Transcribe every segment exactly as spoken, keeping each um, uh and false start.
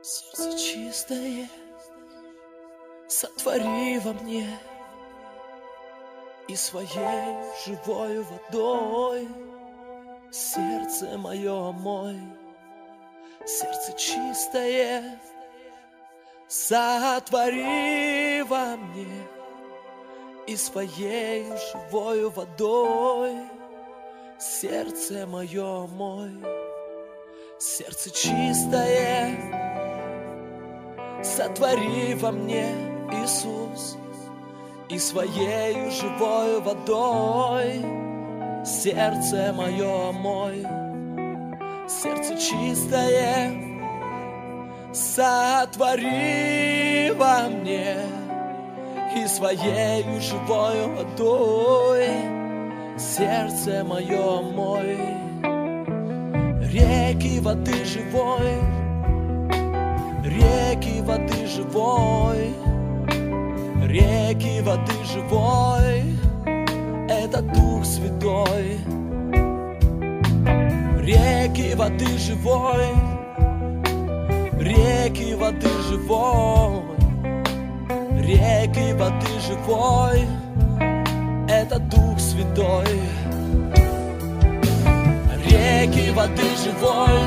Сердце чистое, сотвори во мне, и своей живою водой сердце мое омой. Сердце чистое, сотвори во мне, и своей живою водой сердце мое омой. Сердце чистое, сотвори во мне, Иисус, и своею живою водой сердце мое омой. Сердце чистое, сотвори во мне, и своею живою водой сердце мое омой. Реки воды живой, реки воды живой, реки воды живой, это Дух Святой. Реки воды живой, реки воды живой, реки воды живой, это Дух Святой. Реки воды живой,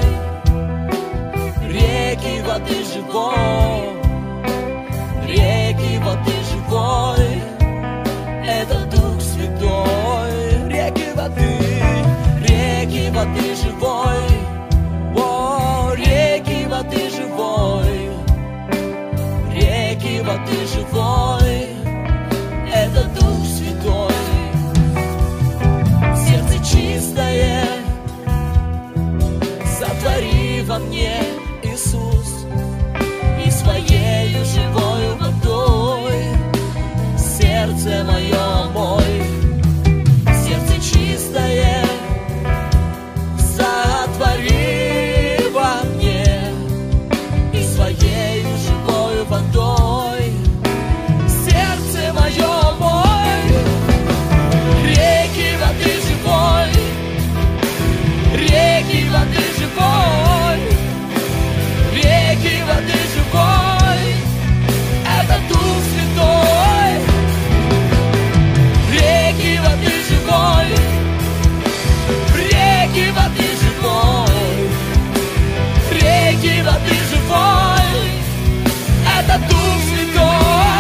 реки воды живой, реки воды живой, это Дух Святой. Реки воды, реки воды живой, о, реки воды живой, реки воды живой, это Дух Святой. Сердце чистое, сотвори во мне, Иисус, и своею живою водой сердце мое омой. Сердце чистое, сотвори во мне, и своею живою водой сердце мое омой. Реки воды живой, реки воды живой, реки воды живой, это Дух Святой. Реки воды живой, реки воды живой, реки воды живой, это Дух Святой.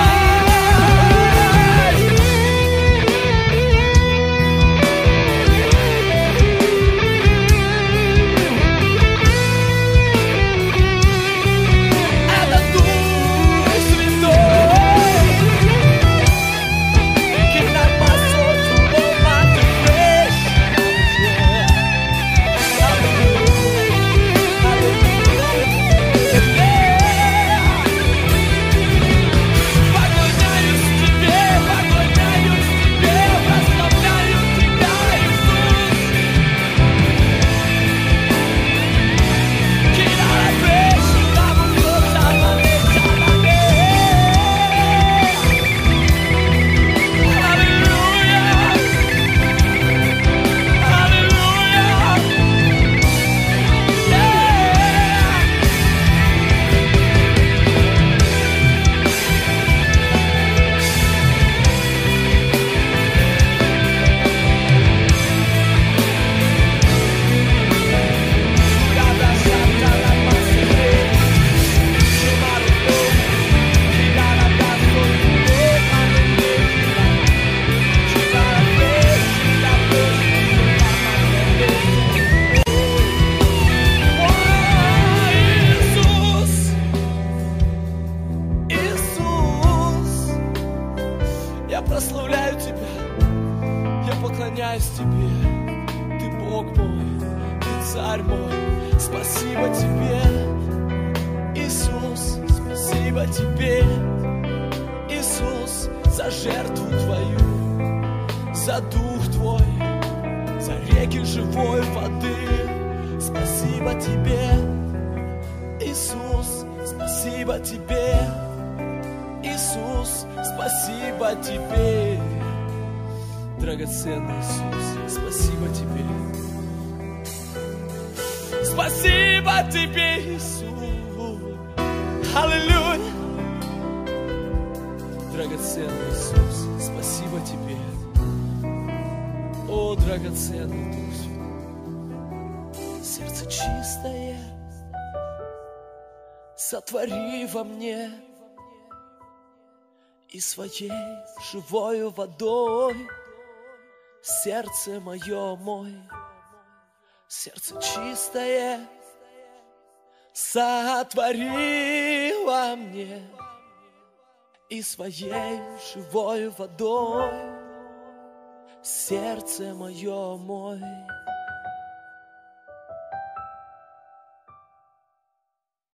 Прославляю Тебя, я поклоняюсь Тебе, Ты Бог мой, Ты Царь мой. Спасибо Тебе, Иисус, спасибо Тебе, Иисус, за жертву Твою, за Дух Твой, за реки живой воды. Спасибо Тебе, Иисус, спасибо Тебе, Иисус, спасибо Тебе, драгоценный Иисус, спасибо Тебе. Спасибо Тебе, Иисус, Аллилуйя. Драгоценный Иисус, спасибо Тебе. О, драгоценный Дух Святой, сердце чистое сотвори во мне, и своей живою водой сердце мое мой, сердце чистое сотвори во мне, и своей живой водой сердце мое мой.